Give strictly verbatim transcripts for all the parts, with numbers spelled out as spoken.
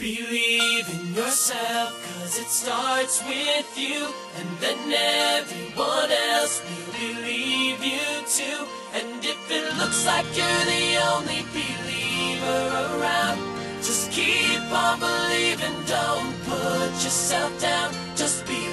Believe in yourself, cause it starts with you, and then everyone else will believe you too. And if it looks like you're the only believer around, just keep on believing, don't put yourself down, just believe.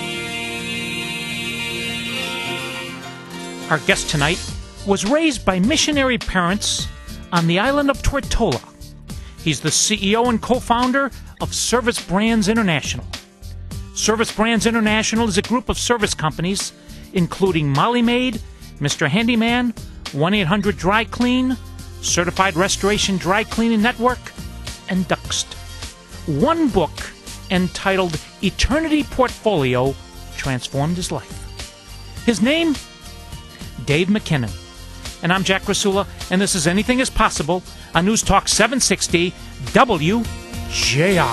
Our guest tonight was raised by missionary parents on the island of Tortola. He's the C E O and co-founder of Service Brands International. Service Brands International is a group of service companies, including Molly Maid, Mister Handyman, one eight hundred Dry Clean, Certified Restoration Dry Cleaning Network, and Duxt. One book entitled Eternity Portfolio transformed his life. His name? Dave McKinnon. And I'm Jack Rasula, and this is Anything is Possible on News Talk seven sixty W J R.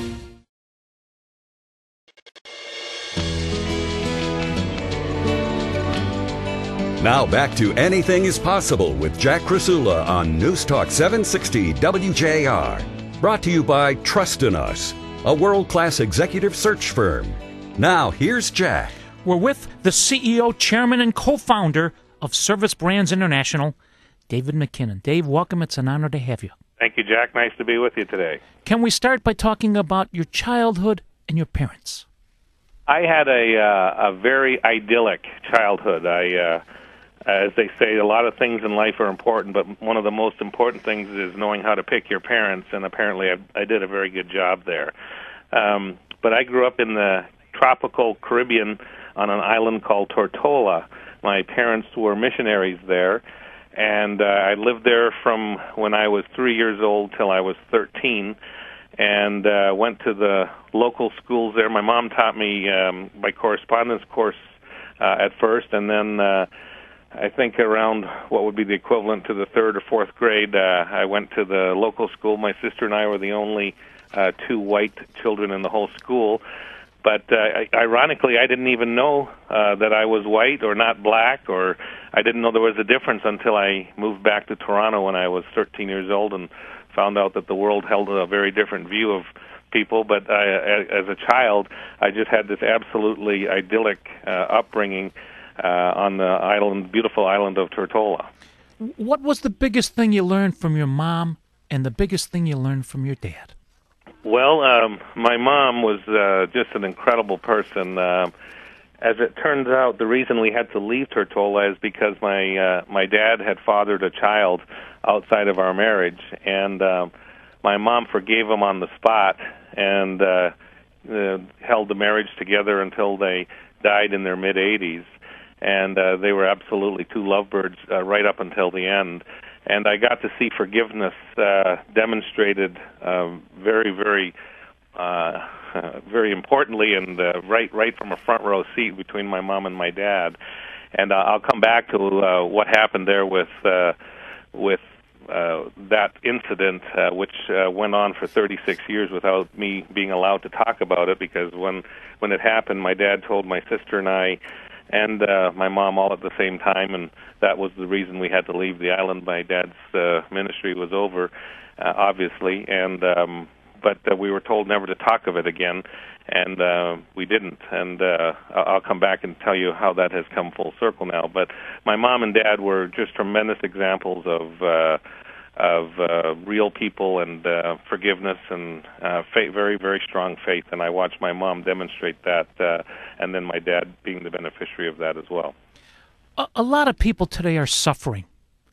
Now back to Anything is Possible with Jack Rasula on News Talk seven sixty W J R. Brought to you by Trust in Us, a world-class executive search firm. Now, here's Jack. We're with the C E O, chairman, and co-founder of Service Brands International, David McKinnon. Dave, welcome. It's an honor to have you. Thank you, Jack. Nice to be with you today. Can we start by talking about your childhood and your parents? I had a uh, a very idyllic childhood. I, uh, as they say, a lot of things in life are important, but one of the most important things is knowing how to pick your parents, and apparently I, I did a very good job there. Um, but I grew up in the tropical Caribbean on an island called Tortola. My parents were missionaries there, and uh, I lived there from when I was three years old till I was thirteen, and uh, went to the local schools there. My mom taught me um, by correspondence course uh, at first, and then uh, I think around what would be the equivalent to the third or fourth grade, uh, I went to the local school. My sister and I were the only uh, two white children in the whole school. But uh, ironically, I didn't even know uh, that I was white or not black, or I didn't know there was a difference until I moved back to Toronto when I was thirteen years old and found out that the world held a very different view of people. But I, as a child, I just had this absolutely idyllic uh, upbringing uh, on the island, beautiful island of Tortola. What was the biggest thing you learned from your mom and the biggest thing you learned from your dad? Well, um, my mom was uh, just an incredible person. Uh, as it turns out, the reason we had to leave Tortola is because my uh, my dad had fathered a child outside of our marriage, and uh, my mom forgave him on the spot and uh, uh, held the marriage together until they died in their mid-eighties. And uh, they were absolutely two lovebirds uh, right up until the end. And I got to see forgiveness uh, demonstrated uh, very, very, uh, very importantly, and uh, right, right from a front row seat between my mom and my dad. And uh, I'll come back to uh, what happened there with uh, with uh, that incident, uh, which uh, went on for thirty-six years without me being allowed to talk about it. Because when when it happened, my dad told my sister and I, and uh, my mom all at the same time, and that was the reason we had to leave the island. My dad's uh, ministry was over, uh, obviously, and um, but uh, we were told never to talk of it again, and uh, we didn't. And uh, I'll come back and tell you how that has come full circle now. But my mom and dad were just tremendous examples of uh, of uh, real people and uh, forgiveness and uh, faith, very, very strong faith. And I watched my mom demonstrate that, uh, and then my dad being the beneficiary of that as well. A, a lot of people today are suffering,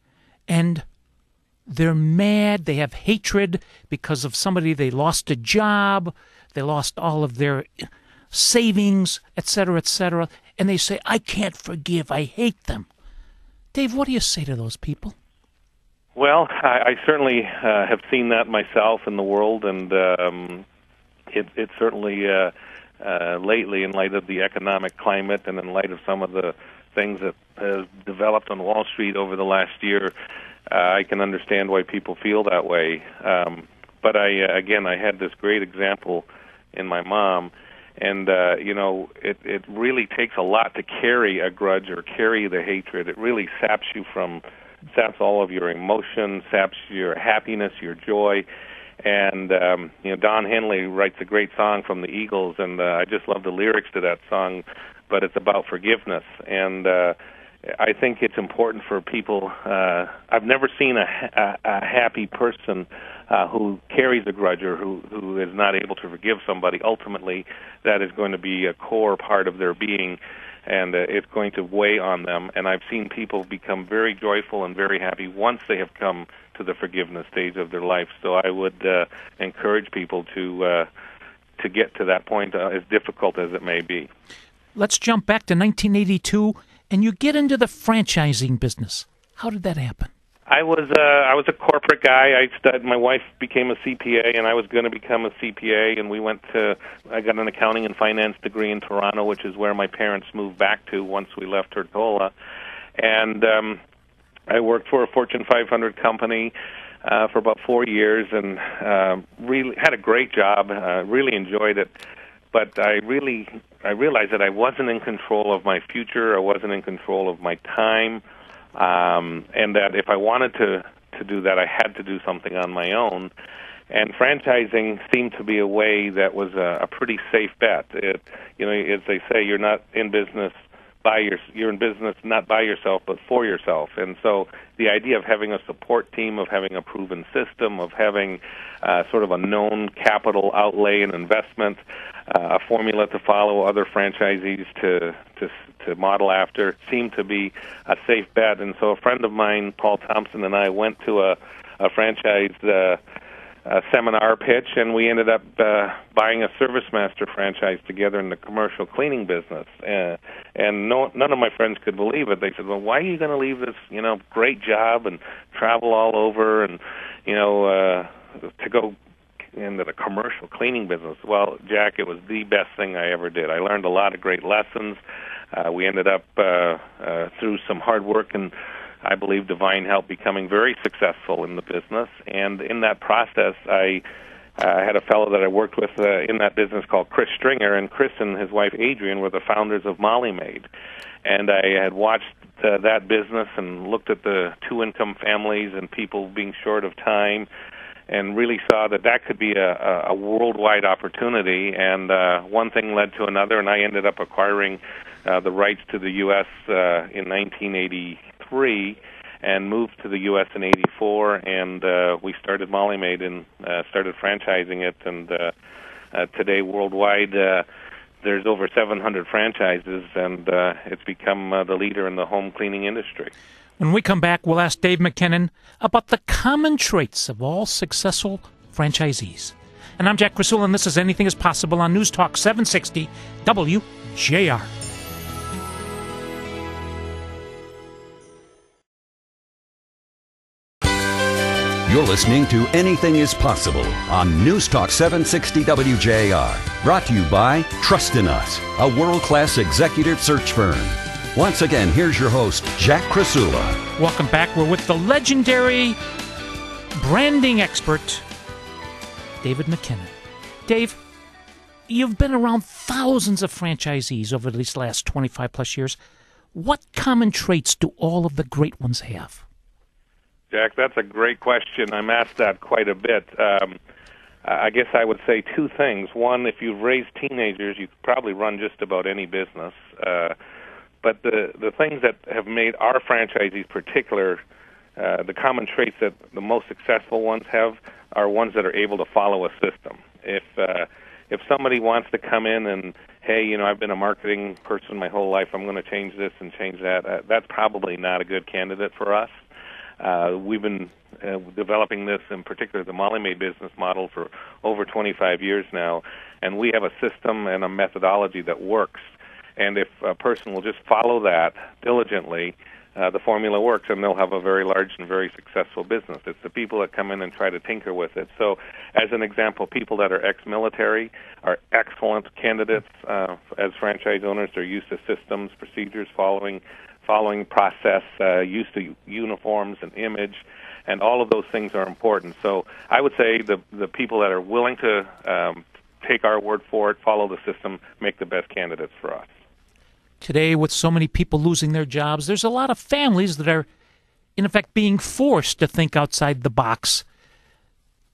and they're mad, they have hatred because of somebody, they lost a job, they lost all of their savings, et cetera, et cetera, and they say, I can't forgive, I hate them. Dave, what do you say to those people? Well, I, I certainly uh, have seen that myself in the world, and um, it, it certainly uh, uh, lately, in light of the economic climate and in light of some of the things that have developed on Wall Street over the last year, uh, I can understand why people feel that way. Um, but I, uh, again, I had this great example in my mom, and uh, you know, it, it really takes a lot to carry a grudge or carry the hatred. It really saps you from, saps all of your emotion, saps your happiness, your joy. And um, you know, Don Henley writes a great song from the Eagles, and uh, I just love the lyrics to that song. But it's about forgiveness, and uh, I think it's important for people. Uh, I've never seen a, a, a happy person uh, who carries a grudge or who, who is not able to forgive somebody. Ultimately, that is going to be a core part of their being, and uh, it's going to weigh on them. And I've seen people become very joyful and very happy once they have come to the forgiveness stage of their life. So I would uh, encourage people to uh, to get to that point, uh, as difficult as it may be. Let's jump back to nineteen eighty-two, and you get into the franchising business. How did that happen? I was uh, I was a corporate guy. I studied. My wife became a C P A, and I was going to become a C P A. And we went to. I got an accounting and finance degree in Toronto, which is where my parents moved back to once we left Tortola. And um, I worked for a Fortune five hundred company uh, for about four years, and uh, really had a great job. Uh, really enjoyed it. But I really, I realized that I wasn't in control of my future. I wasn't in control of my time, um, and that if I wanted to, to do that, I had to do something on my own. And franchising seemed to be a way that was a, a pretty safe bet. It, you know, as they say, you're not in business by your, you're in business not by yourself, but for yourself. And so the idea of having a support team, of having a proven system, of having uh, sort of a known capital outlay and investment, uh, a formula to follow other franchisees to, to to model after, seemed to be a safe bet. And so a friend of mine, Paul Thompson, and I went to a, a franchise uh, a seminar pitch, and we ended up uh, buying a ServiceMaster franchise together in the commercial cleaning business. Uh, and no, none of my friends could believe it. They said, "Well, why are you going to leave this, you know, great job and travel all over, and you know, uh, to go into the commercial cleaning business?" Well, Jack, it was the best thing I ever did. I learned a lot of great lessons. Uh, we ended up uh, uh, through some hard work and, I believe, divine help, becoming very successful in the business. And in that process, I uh, had a fellow that I worked with uh, in that business called Chris Stringer, and Chris and his wife Adrian were the founders of Molly Maid. And I had watched uh, that business and looked at the two-income families and people being short of time, and really saw that that could be a, a worldwide opportunity. And uh, one thing led to another, and I ended up acquiring uh, the rights to the U S uh, in nineteen eighty-three, and moved to the U S in eighty-four, and uh, we started Molly Maid and uh, started franchising it. And uh, uh, today, worldwide, uh, there's over seven hundred franchises, and uh, it's become uh, the leader in the home cleaning industry. When we come back, we'll ask Dave McKinnon about the common traits of all successful franchisees. And I'm Jack Krasula, and this is Anything is Possible on News Talk seven sixty W J R. You're listening to Anything is Possible on News Talk seven sixty W J R. Brought to you by Trust in Us, a world-class executive search firm. Once again, here's your host, Jack Krasula. Welcome back. We're with the legendary branding expert, David McKinnon. Dave, you've been around thousands of franchisees over these last twenty-five plus years. What common traits do all of the great ones have? Jack, that's a great question. I'm asked that quite a bit. Um, I guess I would say two things. One, if you've raised teenagers, you could probably run just about any business. Uh, but the, the things that have made our franchisees particular, uh, the common traits that the most successful ones have, are ones that are able to follow a system. If uh, if somebody wants to come in and, hey, you know, I've been a marketing person my whole life, I'm going to change this and change that, uh, that's probably not a good candidate for us. Uh, we've been uh, developing this, in particular the Molly Maid business model, for over twenty-five years now, and we have a system and a methodology that works. And if a person will just follow that diligently, uh, the formula works, and they'll have a very large and very successful business. It's the people that come in and try to tinker with it. So, as an example, people that are ex-military are excellent candidates uh, as franchise owners. They're used to systems, procedures, following following process, uh, used to uniforms and image, and all of those things are important. So I would say the the people that are willing to um, take our word for it, follow the system, make the best candidates for us. Today, with so many people losing their jobs, there's a lot of families that are, in effect, being forced to think outside the box.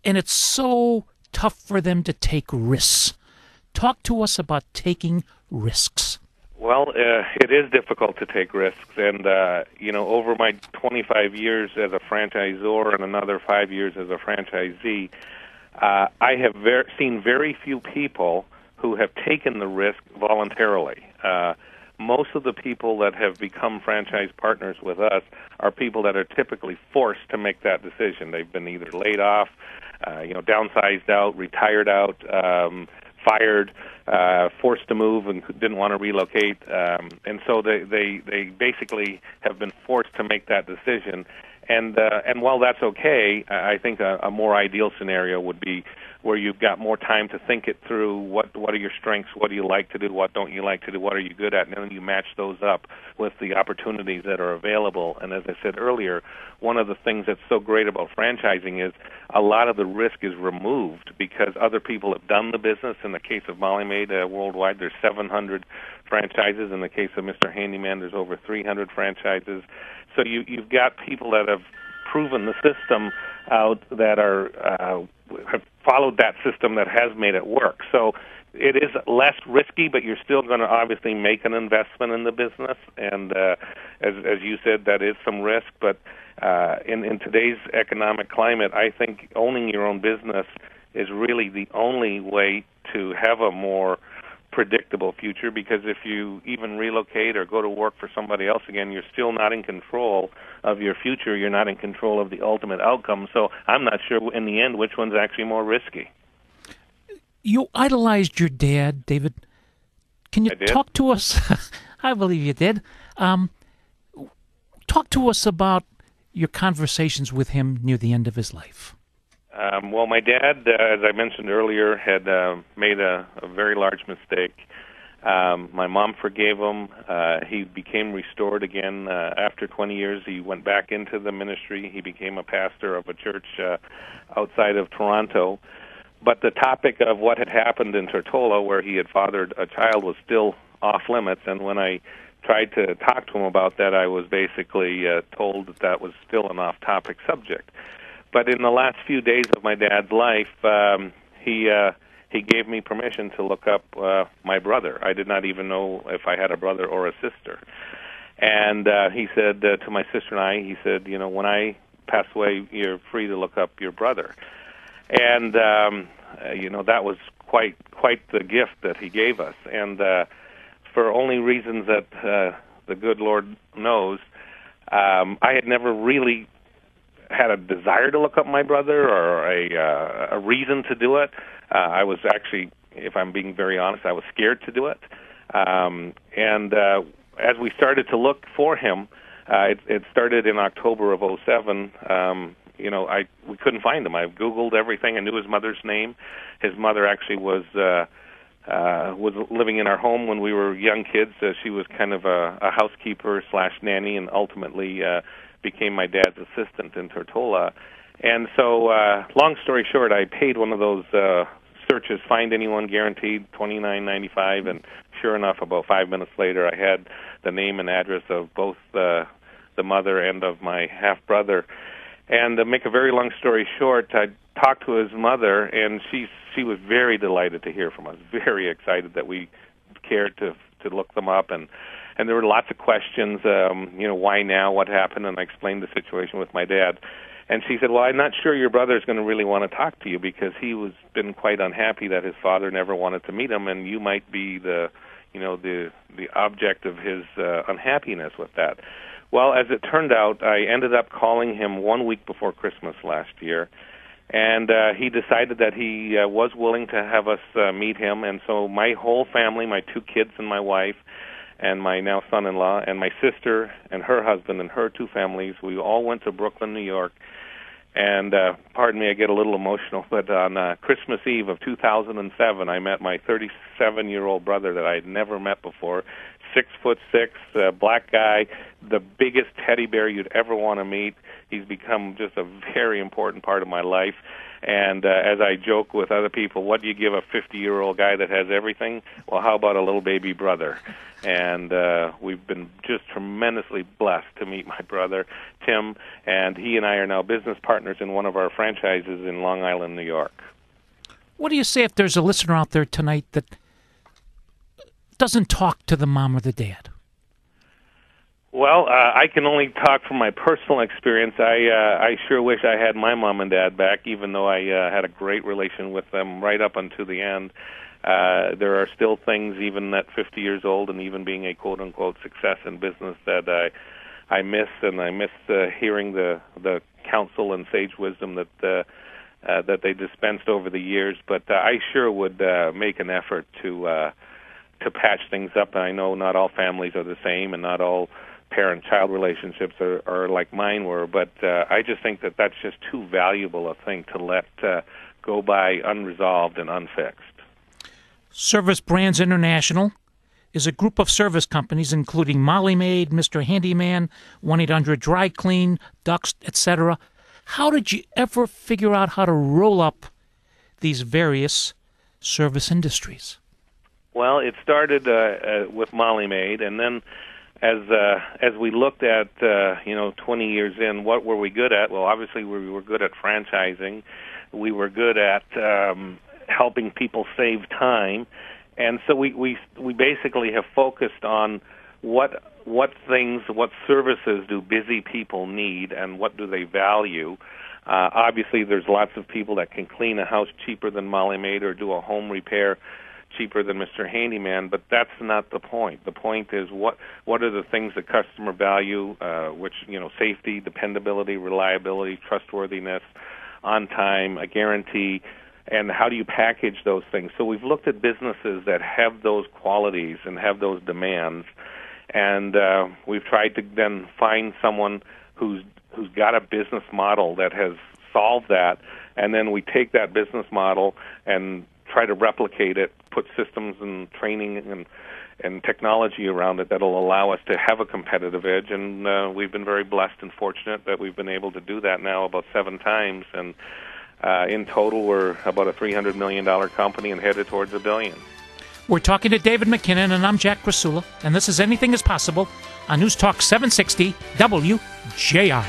and it's so tough for them to take risks. Talk to us about taking risks. Well, uh, it is difficult to take risks, and uh, you know, over my twenty-five years as a franchisor and another five years as a franchisee, uh, I have ver- seen very few people who have taken the risk voluntarily. Uh, most of the people that have become franchise partners with us are people that are typically forced to make that decision. They've been either laid off, uh, you know, downsized out, retired out, um, fired, uh, forced to move and didn't want to relocate. Um, and so they, they, they basically have been forced to make that decision. And uh, and while that's okay, I think a, a more ideal scenario would be where you've got more time to think it through. What what are your strengths? What do you like to do? What don't you like to do? What are you good at? And then you match those up with the opportunities that are available. And as I said earlier, one of the things that's so great about franchising is a lot of the risk is removed because other people have done the business. In the case of Molly Maid uh, worldwide, there's seven hundred franchises. In the case of Mister Handyman, there's over three hundred franchises. So you, you've got people that have proven the system out that are uh, have followed that system that has made it work. So it is less risky, but you're still going to obviously make an investment in the business. And uh, as, as you said, that is some risk. But uh, in, in today's economic climate, I think owning your own business is really the only way to have a more predictable future, because if you even relocate or go to work for somebody else again, you're still not in control of your future. You're not in control of the ultimate outcome. So I'm not sure in the end which one's actually more risky. You idolized your dad, David. Can you I did. talk to us? I believe you did. Um, talk to us about your conversations with him near the end of his life. Um, well, my dad, uh, as I mentioned earlier, had uh, made a, a very large mistake. Um, my mom forgave him. Uh, he became restored again. Uh, after twenty years, he went back into the ministry. He became a pastor of a church uh, outside of Toronto. But the topic of what had happened in Tortola, where he had fathered a child, was still off limits. And when I tried to talk to him about that, I was basically uh, told that that was still an off-topic subject. But in the last few days of my dad's life, um, he uh, he gave me permission to look up uh, my brother. I did not even know if I had a brother or a sister. And uh, he said uh, to my sister and I, he said, you know, when I pass away, you're free to look up your brother. And, um, uh, you know, that was quite quite the gift that he gave us. And uh, for only reasons that uh, the good Lord knows, um, I had never really had a desire to look up my brother or a uh, a reason to do it. Uh, I was actually, if I'm being very honest, I was scared to do it. Um, and uh, as we started to look for him, uh, it, it started in October of oh seven. Um, you know, I we couldn't find him. I Googled everything. I knew his mother's name. His mother actually was uh, uh, was living in our home when we were young kids. Uh, she was kind of a, a housekeeper slash nanny, and ultimately uh, became my dad's assistant in Tortola. And so, uh, long story short, I paid one of those uh, searches, find anyone guaranteed, twenty-nine ninety-five, and sure enough, about five minutes later, I had the name and address of both uh, the mother and of my half-brother. And to make a very long story short, I talked to his mother, and she she was very delighted to hear from us, very excited that we cared to to look them up, and and there were lots of questions, um, you know, why now, what happened, and I explained the situation with my dad. And she said, well, I'm not sure your brother's going to really want to talk to you because he was been quite unhappy that his father never wanted to meet him, and you might be the, you know, the the object of his uh, unhappiness with that. Well, as it turned out, I ended up calling him one week before Christmas last year, and uh, he decided that he uh, was willing to have us uh, meet him. And so my whole family, my two kids and my wife, and my now son-in-law, and my sister and her husband and her two families, we all went to Brooklyn, New York. And uh, pardon me, I get a little emotional, but on uh, Christmas Eve of two thousand seven, I met my thirty-seven-year-old brother that I had never met before, six foot six, uh, black guy, the biggest teddy bear you'd ever want to meet. he's become just a very important part of my life. And uh, as I joke with other people, what do you give a fifty-year-old guy that has everything? Well, how about a little baby brother? And uh, we've been just tremendously blessed to meet my brother, Tim, and he and I are now business partners in one of our franchises in Long Island, New York. What do you say if there's a listener out there tonight that doesn't talk to the mom or the dad? Well, uh, I can only talk from my personal experience. I uh, I sure wish I had my mom and dad back, even though I uh, had a great relation with them right up until the end. Uh, there are still things, even at fifty years old and even being a quote-unquote success in business, that I, I miss, and I miss uh, hearing the, the counsel and sage wisdom that uh, uh, that they dispensed over the years. But uh, I sure would uh, make an effort to uh, to patch things up. And I know not all families are the same, and not all parent-child relationships are, are like mine were, but uh, I just think that that's just too valuable a thing to let uh, go by unresolved and unfixed. Service Brands International is a group of service companies including Molly Maid, Mister Handyman, one eight hundred Dry Clean, Ducks, et cetera. How did you ever figure out how to roll up these various service industries? Well, it started uh, uh, with Molly Maid, and then As uh, as we looked at, uh, you know, twenty years in, what were we good at? Well, obviously we were good at franchising. We were good at um, helping people save time. And so we, we, we basically have focused on what what things, what services do busy people need and what do they value. Uh, obviously there's lots of people that can clean a house cheaper than Molly Maid or do a home repair cheaper than Mister Handyman, but that's not the point. The point is what what are the things that customer value, uh, which, you know, safety, dependability, reliability, trustworthiness, on time, a guarantee, and how do you package those things? So we've looked at businesses that have those qualities and have those demands, and uh, we've tried to then find someone who's who's got a business model that has solved that, and then we take that business model and try to replicate it, put systems and training and and technology around it that'll allow us to have a competitive edge. And uh, we've been very blessed and fortunate that we've been able to do that now about seven times. And uh, in total, we're about a three hundred million dollars company and headed towards a billion. We're talking to David McKinnon, and I'm Jack Krasula, and this is Anything is Possible on News Talk seven sixty W J R.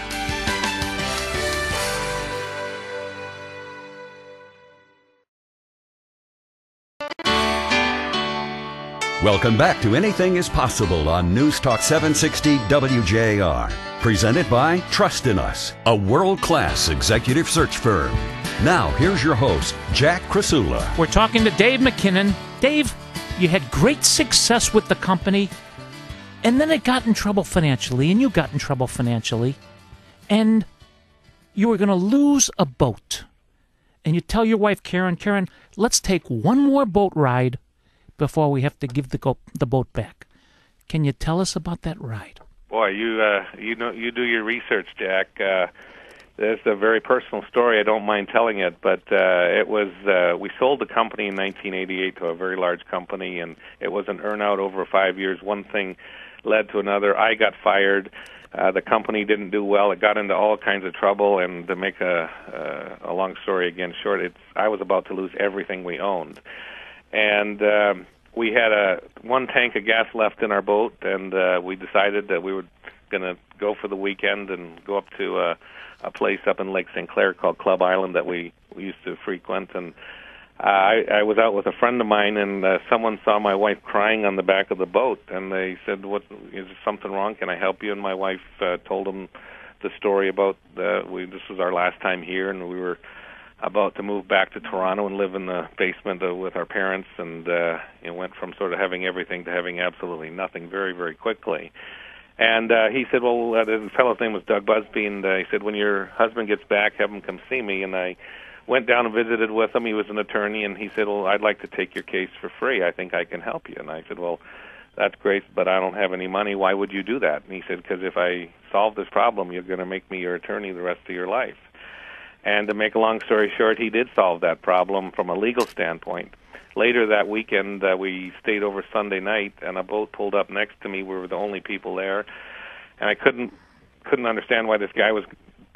Welcome back to Anything is Possible on News Talk seven sixty W J R. Presented by Trust in Us, a world-class executive search firm. Now, here's your host, Jack Krasula. We're talking to Dave McKinnon. Dave, you had great success with the company, and then it got in trouble financially, and you got in trouble financially, and you were going to lose a boat. And you tell your wife, Karen, Karen, let's take one more boat ride before we have to give the go- the boat back. Can you tell us about that ride? Boy, you uh, you know you do your research, Jack. Uh, it's a very personal story. I don't mind telling it, but uh, it was uh, we sold the company in nineteen eighty-eight to a very large company, and it was an earn-out over five years. One thing led to another. I got fired. Uh, the company didn't do well. It got into all kinds of trouble, and to make a uh, a long story again short, it's I was about to lose everything we owned. And um, we had a one tank of gas left in our boat, and uh, we decided that we were going to go for the weekend and go up to uh, a place up in Lake Saint Clair called Club Island that we, we used to frequent. And uh, I, I was out with a friend of mine, and uh, someone saw my wife crying on the back of the boat, and they said, "What is there something wrong? Can I help you?" And my wife uh, told them the story about uh, we. This was our last time here, and we were about to move back to Toronto and live in the basement uh, with our parents, and uh, it went from sort of having everything to having absolutely nothing very, very quickly. And uh, he said, well, uh, the fellow's name was Doug Busby, and uh, he said, when your husband gets back, have him come see me. And I went down and visited with him. He was an attorney, and he said, well, I'd like to take your case for free. I think I can help you. And I said, well, that's great, but I don't have any money. Why would you do that? And he said, because if I solve this problem, you're going to make me your attorney the rest of your life. And to make a long story short, he did solve that problem from a legal standpoint. Later that weekend, uh, we stayed over Sunday night, and a boat pulled up next to me. We were the only people there, and I couldn't couldn't understand why this guy was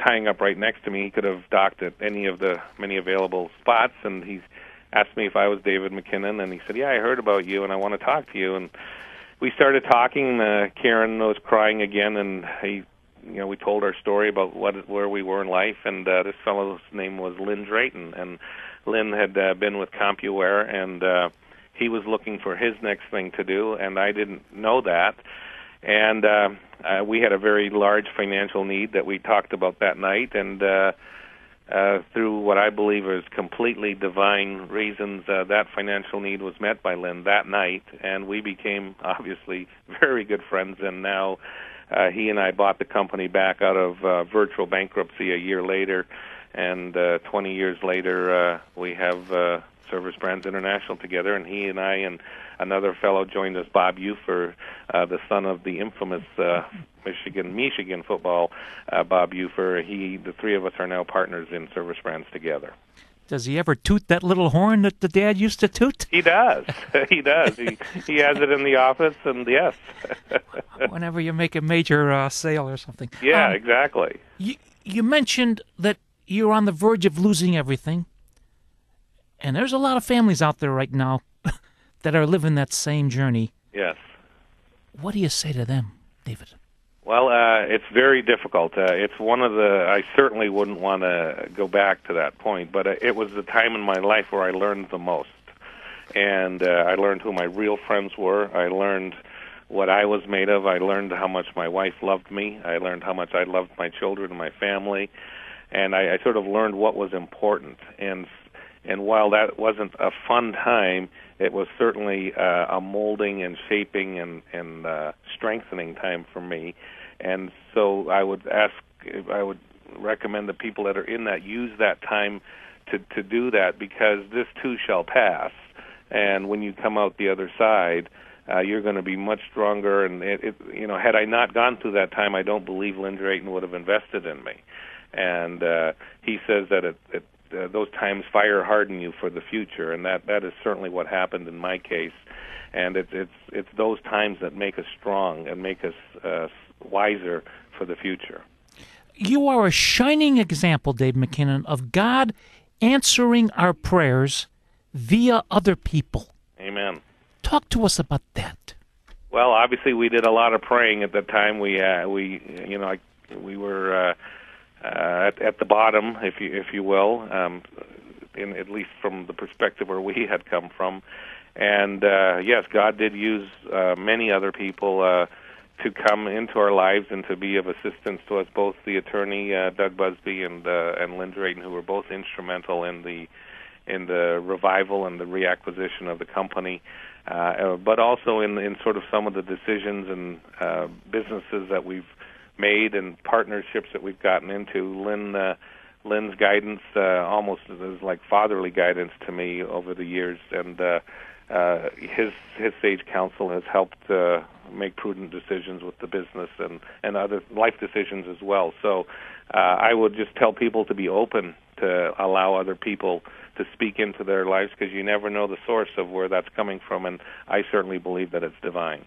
tying up right next to me. He could have docked at any of the many available spots, and he asked me if I was David McKinnon, and he said, yeah, I heard about you, and I want to talk to you. And we started talking. Uh, Karen was crying again, and he, you know, we told our story about what where we were in life, and uh, this fellow's name was Lynn Drayton, and Lynn had uh, been with CompuWare, and uh, he was looking for his next thing to do, and I didn't know that. And uh, uh, we had a very large financial need that we talked about that night, and uh, uh, through what I believe is completely divine reasons, uh, that financial need was met by Lynn that night, and we became obviously very good friends, and now uh, he and I bought the company back out of uh, virtual bankruptcy a year later, and uh, twenty years later uh, we have uh, Service Brands International together, and he and I and another fellow joined us, Bob Ufer, uh, the son of the infamous uh, Michigan Michigan football, uh, Bob Ufer. He, the three of us are now partners in Service Brands together. Does he ever toot that little horn that the dad used to toot? He does. he does. He he has it in the office, and yes. Whenever you make a major uh, sale or something. Yeah, um, exactly. You, you mentioned that you're on the verge of losing everything, and there's a lot of families out there right now that are living that same journey. Yes. What do you say to them, David? Well, uh, it's very difficult. Uh, it's one of the, I certainly wouldn't want to go back to that point, but uh, it was the time in my life where I learned the most. And uh, I learned who my real friends were. I learned what I was made of. I learned how much my wife loved me. I learned how much I loved my children and my family. And I, I sort of learned what was important. And and while that wasn't a fun time, it was certainly uh, a molding and shaping and, and uh, strengthening time for me. And so I would ask, I would recommend the people that are in that use that time to, to do that, because this too shall pass. And when you come out the other side, uh, you're going to be much stronger. And it, it, you know, had I not gone through that time, I don't believe Lynn Drayton would have invested in me. And uh, he says that it, it Uh, those times fire harden you for the future, and that, that is certainly what happened in my case. And it's it's it's those times that make us strong and make us uh, wiser for the future. You are a shining example, Dave McKinnon, of God answering our prayers via other people. Amen. Talk to us about that. Well, obviously we did a lot of praying at the time. We uh, we you know I, we were. Uh, Uh, at, at the bottom, if you if you will, um, in at least from the perspective where we had come from, and uh, yes, God did use uh, many other people uh, to come into our lives and to be of assistance to us. Both the attorney uh, Doug Busby and uh, and Lynn Drayton, who were both instrumental in the in the revival and the reacquisition of the company, uh, but also in in sort of some of the decisions and uh, businesses that we've made and partnerships that we've gotten into. Lynn, uh, Lynn's guidance uh, almost is like fatherly guidance to me over the years, and uh, uh, his his sage counsel has helped uh, make prudent decisions with the business and, and other life decisions as well. So uh, I would just tell people to be open to allow other people to speak into their lives, because you never know the source of where that's coming from, and I certainly believe that it's divine.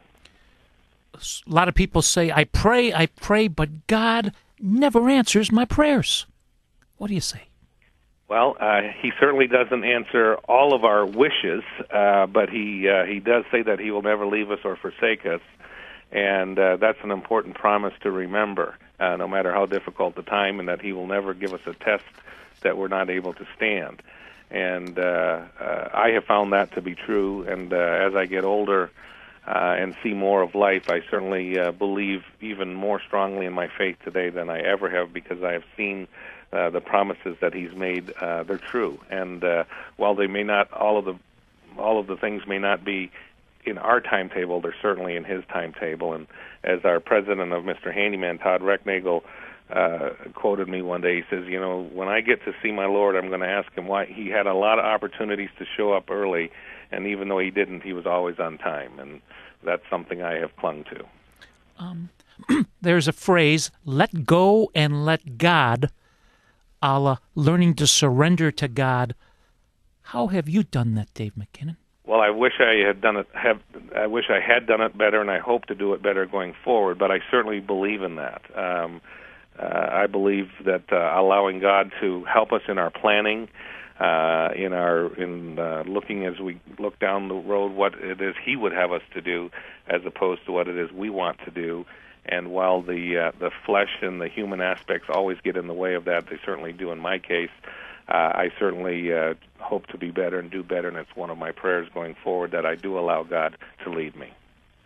A lot of people say, I pray, I pray, but God never answers my prayers. What do you say? Well, uh, he certainly doesn't answer all of our wishes, uh, but he uh, he does say that he will never leave us or forsake us, and uh, that's an important promise to remember, uh, no matter how difficult the time, and that he will never give us a test that we're not able to stand. And uh, uh, I have found that to be true, and uh, as I get older, Uh, and see more of life, I certainly uh, believe even more strongly in my faith today than I ever have, because I have seen uh, the promises that He's made. Uh, they're true, and uh, while they may not, all of the all of the things may not be in our timetable, they're certainly in His timetable. And as our president of Mister Handyman, Todd Recknagel, uh, quoted me one day, he says, "You know, when I get to see my Lord, I'm going to ask Him why He had a lot of opportunities to show up early, and even though He didn't, He was always on time." And that's something I have clung to. Um, there's a phrase, let go and let God, a la learning to surrender to God. How have you done that, Dave McKinnon? Well, I wish I had done it. Have I wish I had done it better, and I hope to do it better going forward. But I certainly believe in that. Um, Uh, I believe that uh, allowing God to help us in our planning, uh, in our in uh, looking as we look down the road, what it is He would have us to do, as opposed to what it is we want to do. And while the uh, the flesh and the human aspects always get in the way of that, they certainly do in my case. Uh, I certainly uh, hope to be better and do better, and it's one of my prayers going forward that I do allow God to lead me.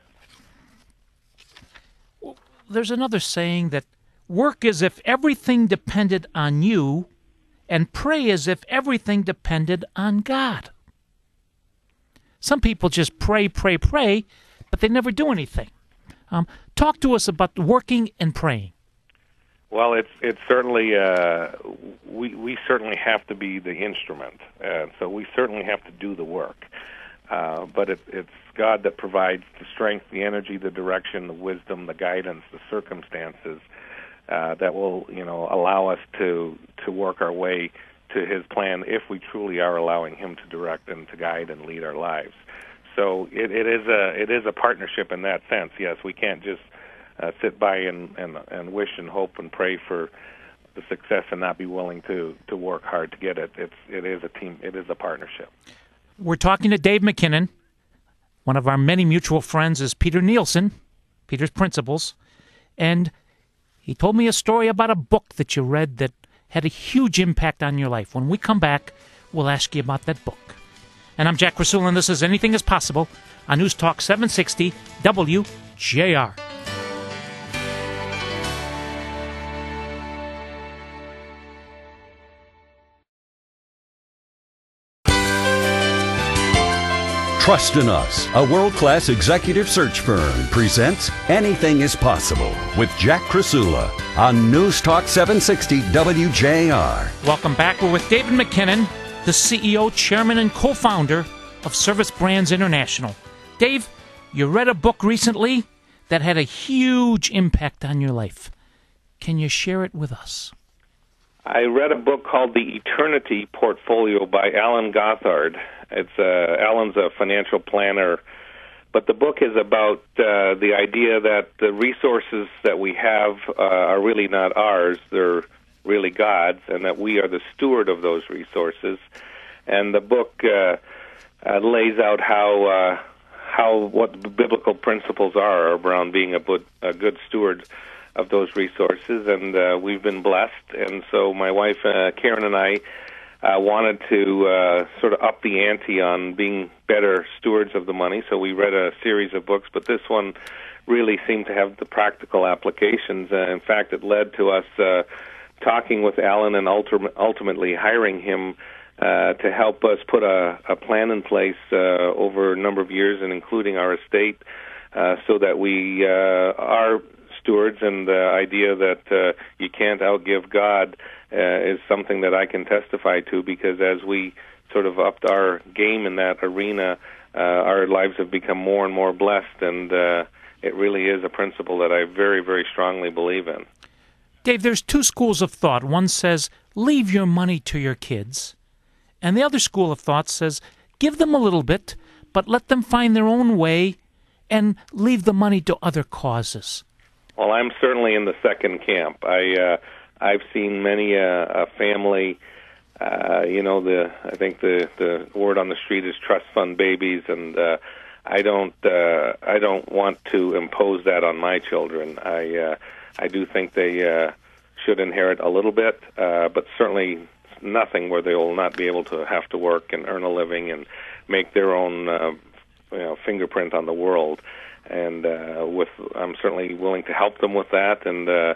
Well, there's another saying that work as if everything depended on you, and pray as if everything depended on God. Some people just pray, pray, pray, but they never do anything. Um, talk to us about working and praying. Well, it's it's certainly uh, we we certainly have to be the instrument, uh, so we certainly have to do the work. Uh, but it, it's God that provides the strength, the energy, the direction, the wisdom, the guidance, the circumstances uh, that will, you know, allow us to to work our way to His plan if we truly are allowing Him to direct and to guide and lead our lives. So it, it is a it is a partnership in that sense. Yes, we can't just uh, sit by and, and and wish and hope and pray for the success and not be willing to, to work hard to get it. It's it is a team. It is a partnership. We're talking to Dave McKinnon. One of our many mutual friends is Peter Nielsen, Peter's Principles, and he told me a story about a book that you read that had a huge impact on your life. When we come back, we'll ask you about that book. And I'm Jack Krasula, and this is Anything is Possible on News Talk seven sixty W J R. Trust in Us, a world-class executive search firm, presents Anything is Possible with Jack Krasula on News Talk seven sixty W J R. Welcome back. We're with David McKinnon, the C E O, chairman, and co-founder of Service Brands International. Dave, you read a book recently that had a huge impact on your life. Can you share it with us? I read a book called The Eternity Portfolio by Alan Gothard. It's uh, Alan's a financial planner, but the book is about uh, the idea that the resources that we have uh, are really not ours; they're really God's, and that we are the steward of those resources. And the book uh, uh, lays out how uh, how what the biblical principles are around being a, good, a good steward of those resources, and uh, we've been blessed. And so my wife uh, Karen and I uh, wanted to uh, sort of up the ante on being better stewards of the money. So we read a series of books, but this one really seemed to have the practical applications. Uh, in fact, it led to us uh, talking with Alan and ultim- ultimately hiring him uh, to help us put a, a plan in place uh, over a number of years, and including our estate, uh, so that we uh, are stewards. And the idea that uh, you can't outgive God uh, is something that I can testify to, because as we sort of upped our game in that arena, uh, our lives have become more and more blessed, and uh, it really is a principle that I very, very strongly believe in. Dave, there's two schools of thought. One says, leave your money to your kids. And the other school of thought says, give them a little bit, but let them find their own way and leave the money to other causes. Well, I'm certainly in the second camp. I, uh, I've seen many a, a family, uh, you know, the I think the, the word on the street is trust fund babies, and uh, I don't uh, I don't want to impose that on my children. I uh, I do think they uh, should inherit a little bit, uh, but certainly nothing where they will not be able to have to work and earn a living and make their own uh, you know, fingerprint on the world. And uh, with, I'm certainly willing to help them with that. And uh,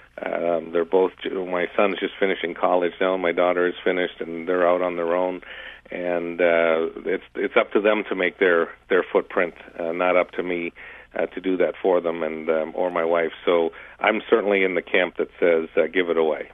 um, they're both. My son's just finishing college now. My daughter is finished, and they're out on their own. And uh, it's it's up to them to make their their footprint, uh, not up to me uh, to do that for them, and um, or my wife. So I'm certainly in the camp that says uh, give it away.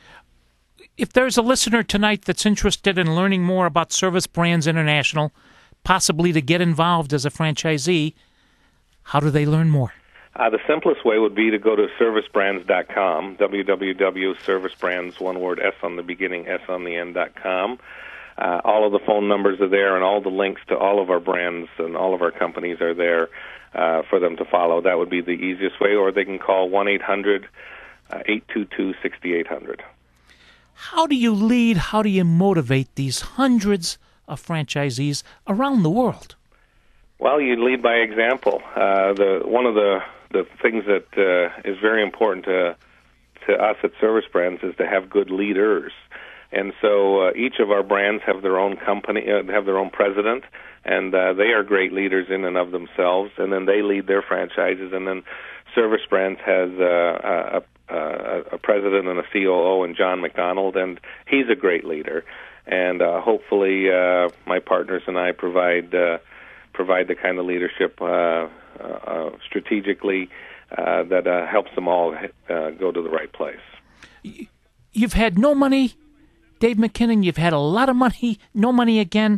If there's a listener tonight that's interested in learning more about Service Brands International, possibly to get involved as a franchisee, how do they learn more? Uh, the simplest way would be to go to service brands dot com, w w w dot service brands, one word, S on the beginning, S on the end dot com. Uh, all of the phone numbers are there, and all the links to all of our brands and all of our companies are there uh, for them to follow. That would be the easiest way, or they can call one eight hundred uh, eight two two, six eight zero zero. How do you lead, how do you motivate these hundreds of franchisees around the world? Well, you lead by example. Uh, the one of the, the things that uh, is very important to, to us at Service Brands is to have good leaders. And so uh, each of our brands have their own company, uh, have their own president, and uh, they are great leaders in and of themselves, and then they lead their franchises, and then Service Brands has uh, a Uh, a president and a C O O, and John McDonald, and he's a great leader. And uh, hopefully, uh, my partners and I provide uh, provide the kind of leadership uh, uh, strategically uh, that uh, helps them all uh, go to the right place. You've had no money, Dave McKinnon. You've had a lot of money, no money again.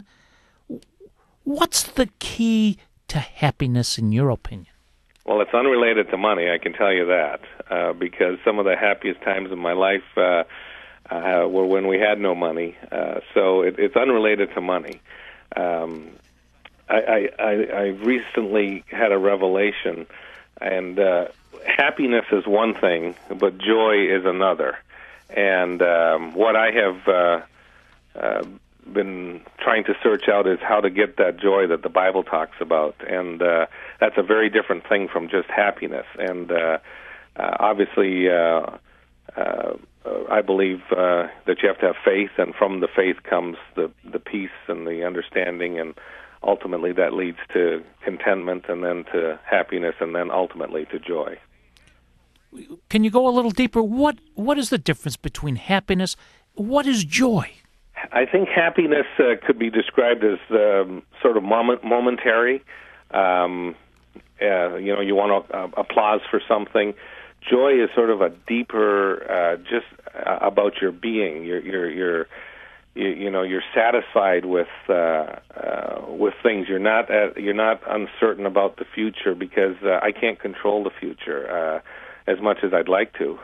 What's the key to happiness, in your opinion? Well, it's unrelated to money, I can tell you that, uh, because some of the happiest times in my life uh, uh, were when we had no money. Uh, so it, it's unrelated to money. Um, I, I, I, I recently had a revelation, and uh, happiness is one thing, but joy is another. And um, what I have uh, uh, been trying to search out is how to get that joy that the Bible talks about, and uh, that's a very different thing from just happiness. And uh, uh, obviously, uh, uh, I believe uh, that you have to have faith, and from the faith comes the the peace and the understanding, and ultimately that leads to contentment, and then to happiness, and then ultimately to joy. Can you go a little deeper? What what is the difference between happiness? What is joy? I think happiness uh, could be described as um, sort of moment, momentary. Um, uh, you know, you want uh, applause for something. Joy is sort of a deeper, uh, just uh, about your being. You're, you're, you're, you, you know, you're satisfied with uh, uh, with things. You're not uh, you're not uncertain about the future, because uh, I can't control the future uh, as much as I'd like to.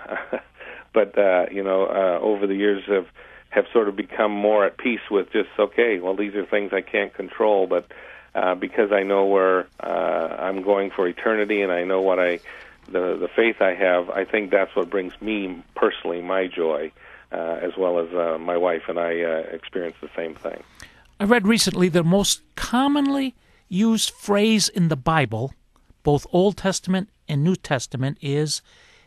But uh, you know, uh, over the years of have sort of become more at peace with just, okay, well, these are things I can't control, but uh, because I know where uh, I'm going for eternity, and I know what I, the the faith I have, I think that's what brings me personally my joy, uh, as well as uh, my wife and I uh, experience the same thing. I read recently the most commonly used phrase in the Bible, both Old Testament and New Testament, is,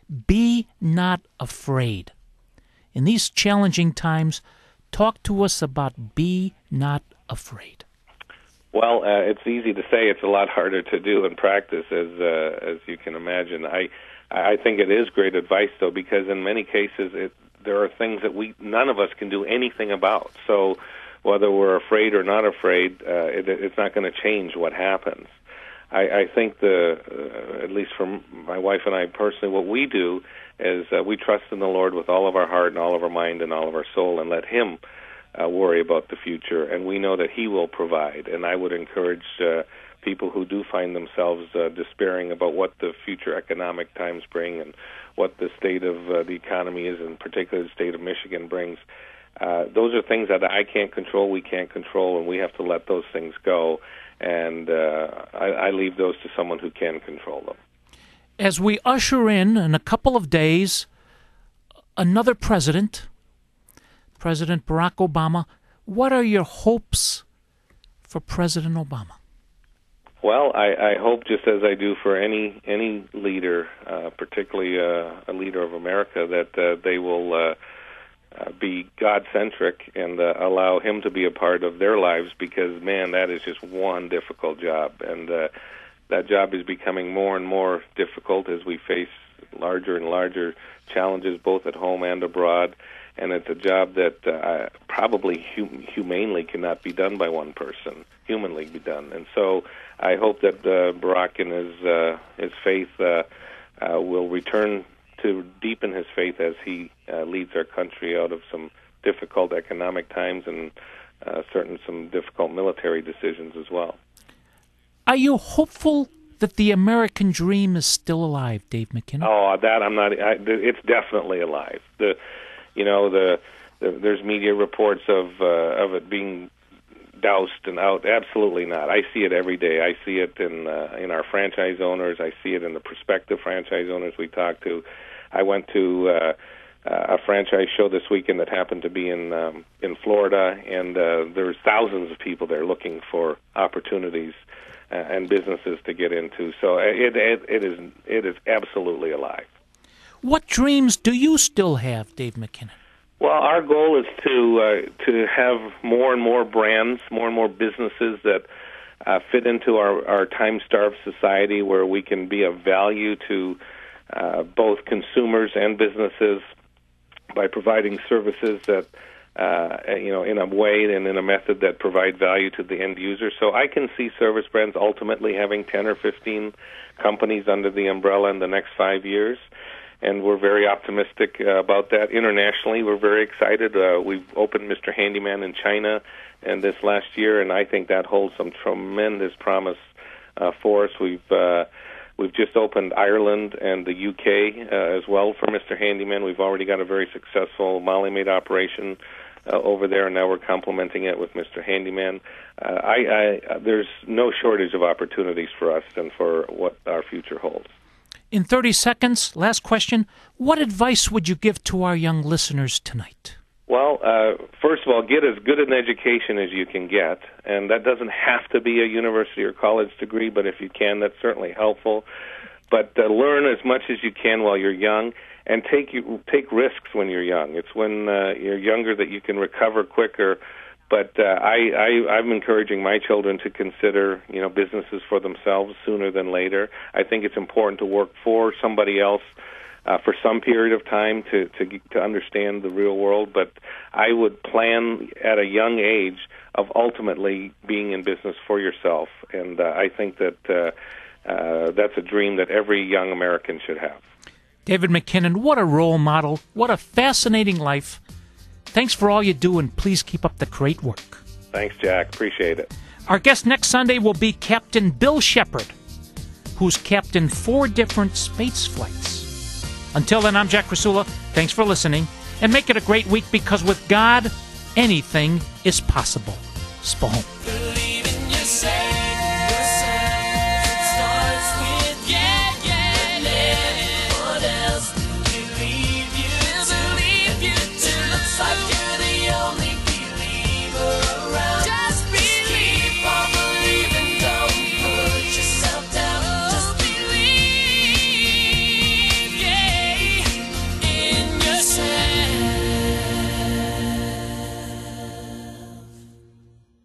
"Be not afraid." In these challenging times, talk to us about be not afraid. Well, uh, it's easy to say. It's a lot harder to do in practice, as uh, as you can imagine. I I think it is great advice, though, because in many cases it, there are things that we none of us can do anything about. So whether we're afraid or not afraid, uh, it, it's not going to change what happens. I, I think the uh, at least for my wife and I personally, what we do is uh, we trust in the Lord with all of our heart and all of our mind and all of our soul, and let Him uh, worry about the future. And we know that He will provide. And I would encourage uh, people who do find themselves uh, despairing about what the future economic times bring and what the state of uh, the economy is, and particularly the state of Michigan brings. Uh, those are things that I can't control, we can't control, and we have to let those things go. And uh, I, I leave those to someone who can control them. As we usher in, in a couple of days, another president, President Barack Obama, what are your hopes for President Obama? Well, I, I hope, just as I do for any any leader, uh, particularly uh, a leader of America, that uh, they will uh, uh, be God-centric and uh, allow Him to be a part of their lives, because, man, that is just one difficult job. And uh, that job is becoming more and more difficult as we face larger and larger challenges, both at home and abroad. And it's a job that uh, probably hum- humanely cannot be done by one person, humanly be done. And so I hope that uh, Barack and his uh, his faith uh, uh, will return to deepen his faith as he uh, leads our country out of some difficult economic times and uh, certain some difficult military decisions as well. Are you hopeful that the American dream is still alive, Dave McKinnon? Oh, that I'm not. I, it's definitely alive. The You know, the, the there's media reports of uh, of it being doused and out. Absolutely not. I see it every day. I see it in uh, in our franchise owners. I see it in the prospective franchise owners we talk to. I went to uh, a franchise show this weekend that happened to be in um, in Florida, and uh, there's thousands of people there looking for opportunities uh, and businesses to get into. So it, it it is it is absolutely alive. What dreams do you still have, Dave McKinnon? Well, our goal is to uh, to have more and more brands, more and more businesses that uh, fit into our, our time-starved society, where we can be of value to uh, both consumers and businesses by providing services that, uh, you know, in a way and in a method that provide value to the end user. So I can see Service Brands ultimately having ten or fifteen companies under the umbrella in the next five years. And we're very optimistic uh, about that. Internationally, we're very excited. Uh, we've opened Mister Handyman in China and this last year, and I think that holds some tremendous promise uh, for us. We've uh, we've just opened Ireland and the U K uh, as well for Mister Handyman. We've already got a very successful Molly-Made operation uh, over there, and now we're complementing it with Mister Handyman. Uh, I, I, there's no shortage of opportunities for us and for what our future holds. In thirty seconds, last question, what advice would you give to our young listeners tonight? Well, uh, first of all, get as good an education as you can get, and that doesn't have to be a university or college degree, but if you can, that's certainly helpful. But uh, learn as much as you can while you're young, and take you, take risks when you're young. It's when uh, you're younger that you can recover quicker. But uh, I, I, I'm encouraging my children to consider, you know, businesses for themselves sooner than later. I think it's important to work for somebody else uh, for some period of time to, to to understand the real world. But I would plan at a young age of ultimately being in business for yourself, and uh, I think that uh, uh, that's a dream that every young American should have. David McKinnon, what a role model! What a fascinating life! Thanks for all you do, and please keep up the great work. Thanks, Jack. Appreciate it. Our guest next Sunday will be Captain Bill Shepard, who's captained four different space flights. Until then, I'm Jack Krasula. Thanks for listening, and make it a great week, because with God, anything is possible. Spahome.